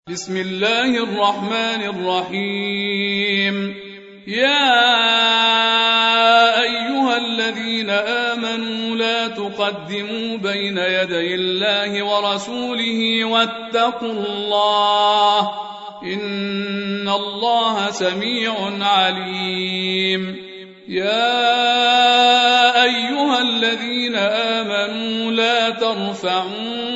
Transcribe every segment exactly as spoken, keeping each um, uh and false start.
بسم الله الرحمن الرحيم. يا أيها الذين آمنوا لا تقدموا بين يدي الله ورسوله واتقوا الله إن الله سميع عليم. يا أيها الذين آمنوا لا ترفعوا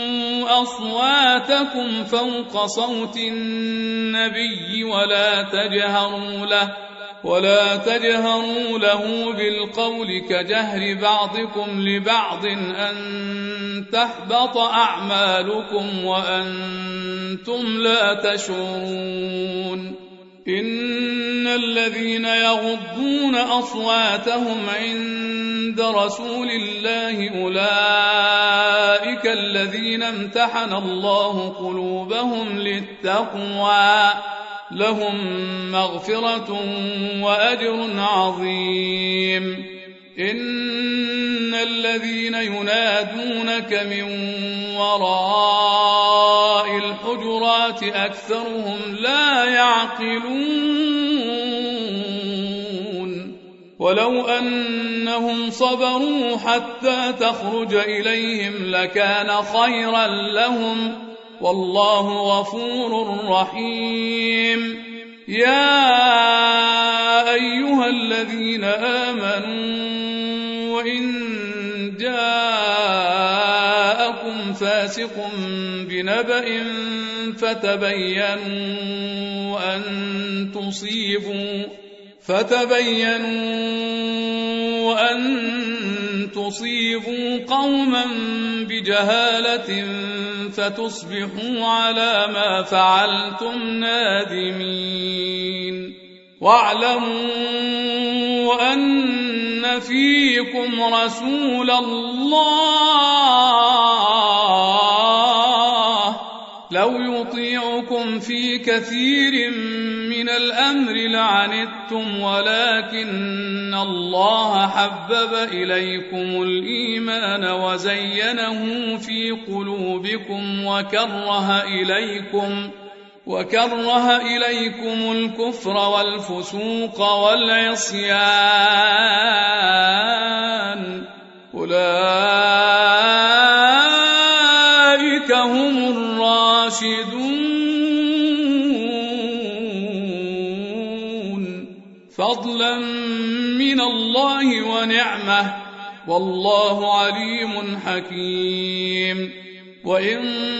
أصواتكم فوق صوت النبي ولا تجهروا له ولا تجهروا له بالقول كجهر بعضكم لبعض أن تحبط أعمالكم وأنتم لا تشعرون. إن الذين يغضون أصواتهم عند رسول الله أولئك الذين امتحن الله قلوبهم للتقوى لهم مغفرة وأجر عظيم. إن الذين ينادونك من وراء الحجرات أكثرهم لا يعقلون. ولو أنهم صبروا حتى تخرج إليهم لكان خيرا لهم والله غفور رحيم. يا أيها الذين آمنوا وإن جاءكم فاسق بنبأ فتبينوا أن تصيبوا فتبينوا أن تصيبوا قوما بجهالة فتصبحوا على ما فعلتم نادمين. واعلموا أن فيكم رسول الله لو يطيعكم في كثير من الأمر لعنتم ولكن الله حبب إليكم الإيمان وزينه في قلوبكم وكره إليكم وكره إليكم الكفر والفسوق والعصيان أولئك هم الراشدون فضلا من الله ونعمة والله عليم حكيم. وإن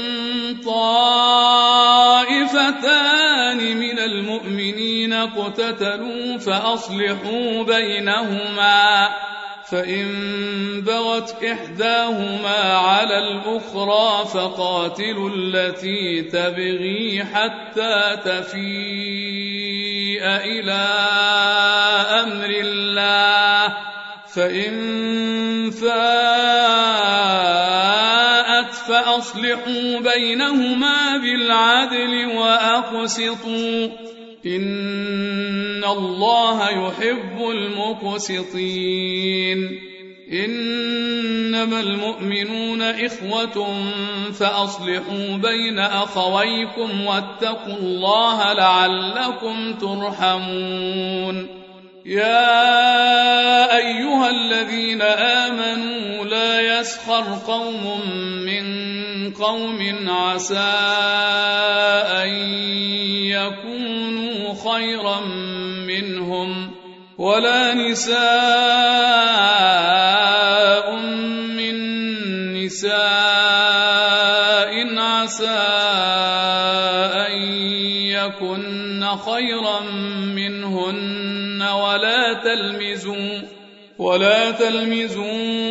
طائفتان من المؤمنين اقتتلوا فأصلحوا بينهما فإن بغت إحداهما على الأخرى فقاتلوا التي تبغي حتى تفيء إلى أمر الله فإن فاءت فأصلحوا بينهما بالعدل وأقسطوا إن الله يحب المقسطين. إنما المؤمنون إخوة فأصلحوا بين أخويكم واتقوا الله لعلكم ترحمون. يا أيها الذين آمنوا لا يسخر قوم من قوم عسى أن يكونوا خيرا منهم ولا نساء من نساء عسى أن يكن خيرا منهن ولا تلمزوا ولا تلمزوا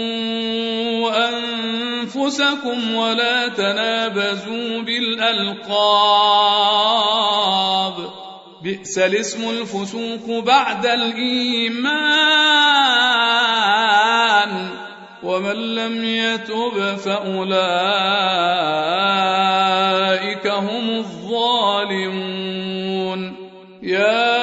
أنفسكم ولا تنابزوا بالألقاب بئس الاسم الفسوق بعد الإيمان ومن لم يتب فأولئك هم الظالمون. يا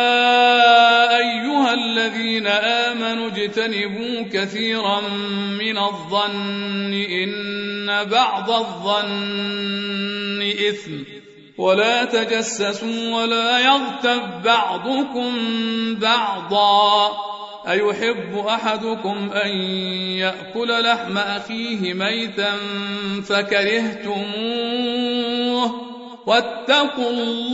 أيها الذين آمنوا اجتنبوا كثيرا من الظن إن بعض الظن إثم ولا تجسسوا ولا يغتب بعضكم بعضا أيحب أحدكم أن يأكل لحم أخيه ميتا فكرهتموه واتقوا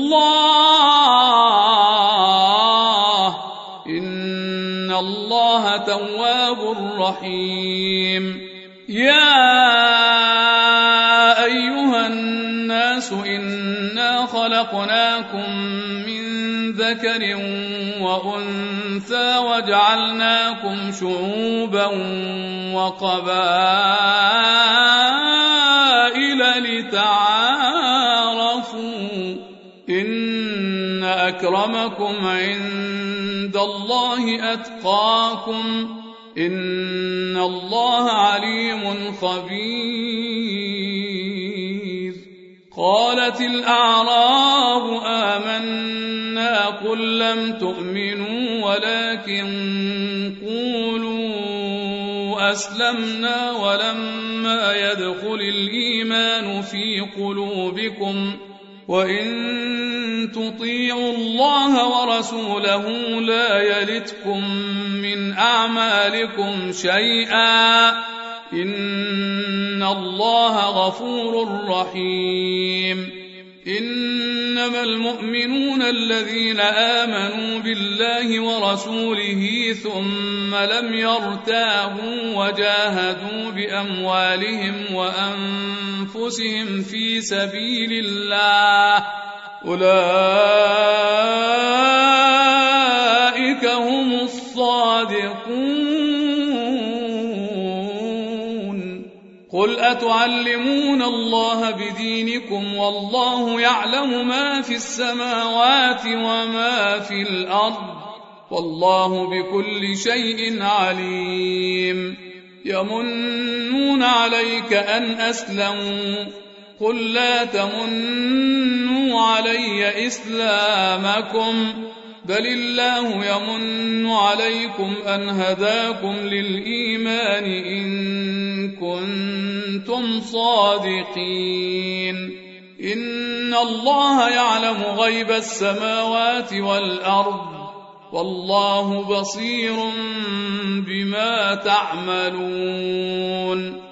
الله إن الله تواب رحيم. يا أيها الناس إنا خلقناكم من ذكر وأنثى وجعلناكم شعوبا وقبائل لتعارفوا إن أكرمكم عند الله أتقاكم إن الله عليم خبير. قالت الأعراب آمنا قل لم تؤمنوا ولكن قولوا أسلمنا ولما يدخل الإيمان في قلوبكم وإن تطيعوا الله ورسوله لا يلتكم من أعمالكم شيئا إن الله غفور رحيم. إنما المؤمنون الذين آمنوا بالله ورسوله ثم لم يرتابوا وجاهدوا بأموالهم وأنفسهم في سبيل الله أولئك هم الصادقون. قل أتعلمون الله بدينكم والله يعلم ما في السماوات وما في الأرض والله بكل شيء عليم. يمنون عليك أن أسلموا قل لا تمنوا علي إسلامكم بل الله يمن عليكم أن هداكم للإيمان إن كنتم صادقين. إن الله يعلم غيب السماوات والأرض والله بصير بما تعملون.